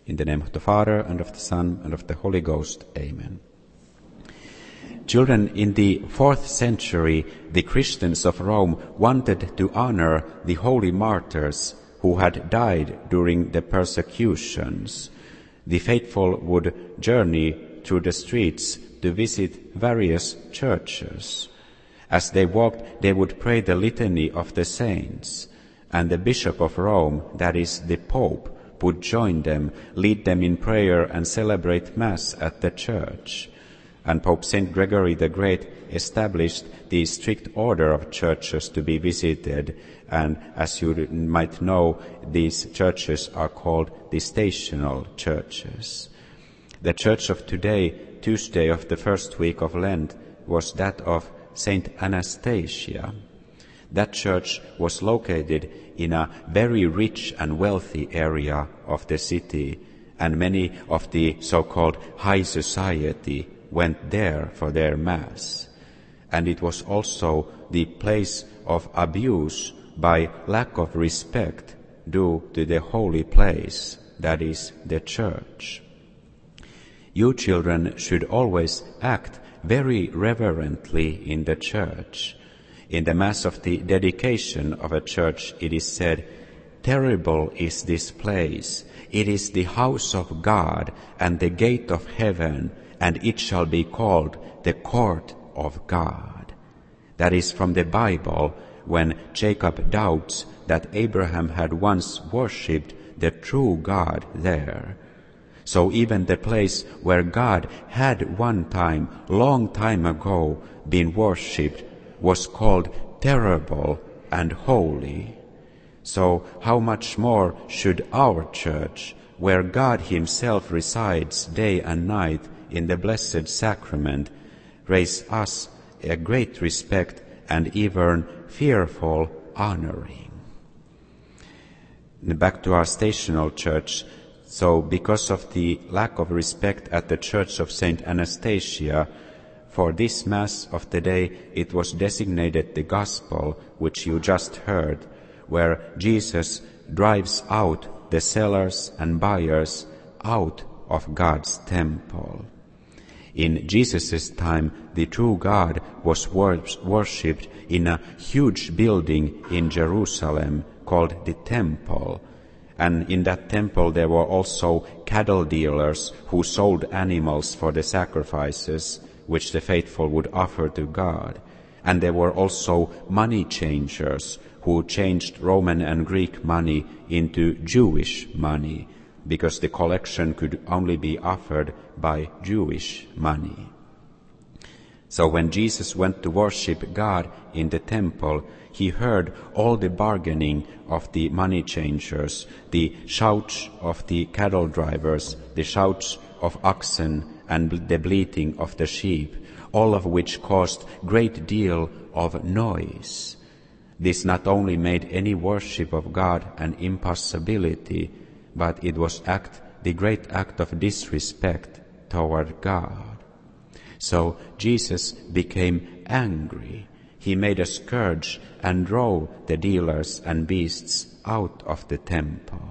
In the name of the Father, and of the Son, and of the Holy Ghost. Amen. Children, in the 4th century, the Christians of Rome wanted to honor the holy martyrs who had died during the persecutions. The faithful would journey through the streets to visit various churches. As they walked, they would pray the litany of the saints, and the Bishop of Rome, that is, the Pope, would join them, lead them in prayer, and celebrate Mass at the church. And Pope St. Gregory the Great established the strict order of churches to be visited, and as you might know, these churches are called the stational churches. The church of today, Tuesday of the first week of Lent, was that of Saint Anastasia. That church was located in a very rich and wealthy area of the city, and many of the so-called high society went there for their Mass. And it was also the place of abuse by lack of respect due to the holy place, that is, the church. You children should always act very reverently in the church. In the Mass of the dedication of a church, it is said, "Terrible is this place. It is the house of God and the gate of heaven, and it shall be called the court of God." That is from the Bible, when Jacob doubts that Abraham had once worshipped the true God there. So even the place where God had one time, long time ago, been worshipped was called terrible and holy. So how much more should our church, where God Himself resides day and night in the Blessed Sacrament, raise us a great respect and even fearful honoring. Back to our stational church. So because of the lack of respect at the Church of Saint Anastasia, for this Mass of the day it was designated the Gospel, which you just heard, where Jesus drives out the sellers and buyers out of God's temple. In Jesus' time, the true God was worshipped in a huge building in Jerusalem called the Temple. And in that temple there were also cattle dealers who sold animals for the sacrifices which the faithful would offer to God. And there were also money changers who changed Roman and Greek money into Jewish money, because the collection could only be offered by Jewish money. So when Jesus went to worship God in the temple, He heard all the bargaining of the money changers, the shouts of the cattle drivers, the shouts of oxen, and the bleating of the sheep, all of which caused great deal of noise. This not only made any worship of God an impossibility, but it was the great act of disrespect toward God. So Jesus became angry. He made a scourge and drove the dealers and beasts out of the temple.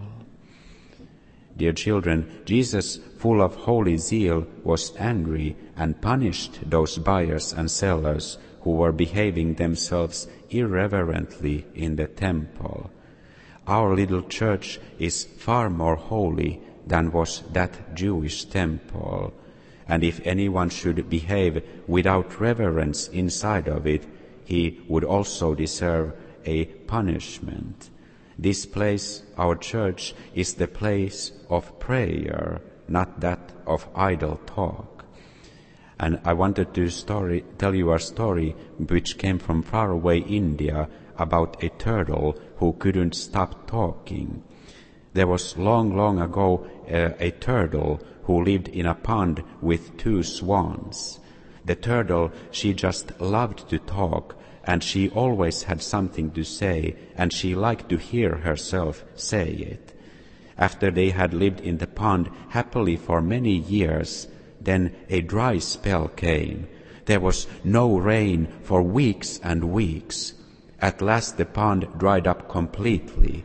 Dear children, Jesus, full of holy zeal, was angry and punished those buyers and sellers who were behaving themselves irreverently in the temple. Our little church is far more holy than was that Jewish temple, and if anyone should behave without reverence inside of it, he would also deserve a punishment. This place, our church, is the place of prayer, not that of idle talk. And I wanted to tell you a story which came from faraway India about a turtle who couldn't stop talking. There was long ago a turtle who lived in a pond with 2 swans. The turtle, she just loved to talk, and she always had something to say, and she liked to hear herself say it. After they had lived in the pond happily for many years, then a dry spell came. There was no rain for weeks and weeks. At last the pond dried up completely,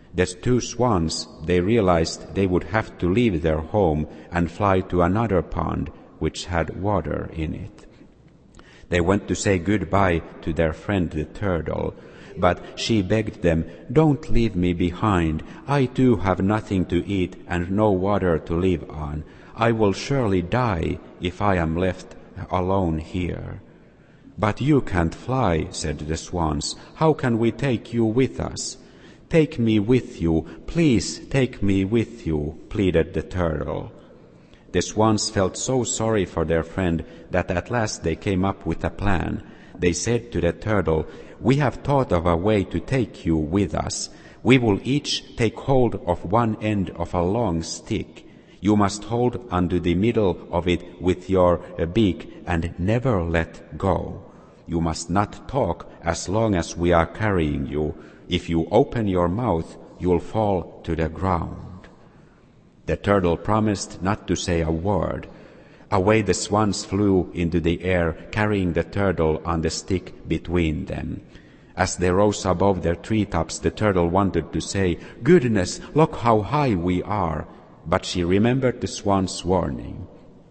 The two swans, they realized they would have to leave their home and fly to another pond which had water in it. They went to say goodbye to their friend the turtle, but she begged them, "Don't leave me behind. I too have nothing to eat and no water to live on. I will surely die if I am left alone here." "But you can't fly," said the swans. "How can we take you with us?" "Take me with you, please take me with you," pleaded the turtle. The swans felt so sorry for their friend that at last they came up with a plan. They said to the turtle, "We have thought of a way to take you with us. We will each take hold of one end of a long stick. You must hold onto the middle of it with your beak and never let go. You must not talk as long as we are carrying you. If you open your mouth, you'll fall to the ground." The turtle promised not to say a word. Away the swans flew into the air, carrying the turtle on the stick between them. As they rose above their treetops, the turtle wanted to say, "Goodness, look how high we are!" But she remembered the swan's warning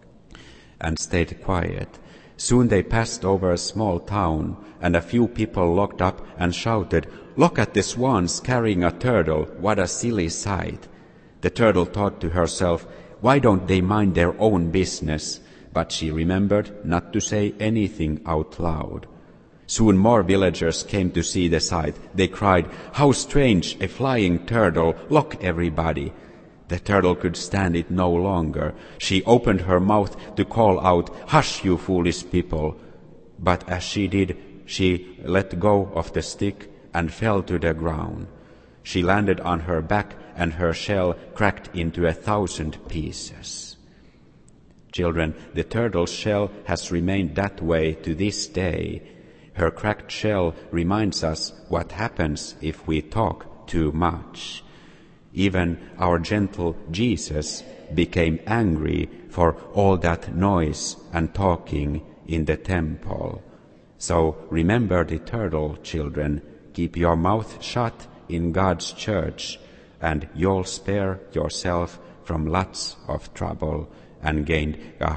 and stayed quiet. Soon they passed over a small town, and a few people looked up and shouted, "Look at the swans carrying a turtle! What a silly sight!" The turtle thought to herself, "Why don't they mind their own business?" But she remembered not to say anything out loud. Soon more villagers came to see the sight. They cried, "How strange, a flying turtle! Look, everybody!" The turtle could stand it no longer. She opened her mouth to call out, "Hush, you foolish people!" But as she did, she let go of the stick and fell to the ground. She landed on her back, and her shell cracked into 1,000 pieces. Children, the turtle's shell has remained that way to this day. Her cracked shell reminds us what happens if we talk too much. Even our gentle Jesus became angry for all that noise and talking in the temple. So remember the turtle, children. Keep your mouth shut in God's church, and you'll spare yourself from lots of trouble and gain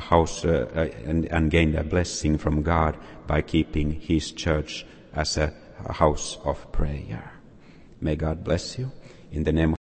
a blessing from God by keeping His church as a house of prayer. May God bless you in the name of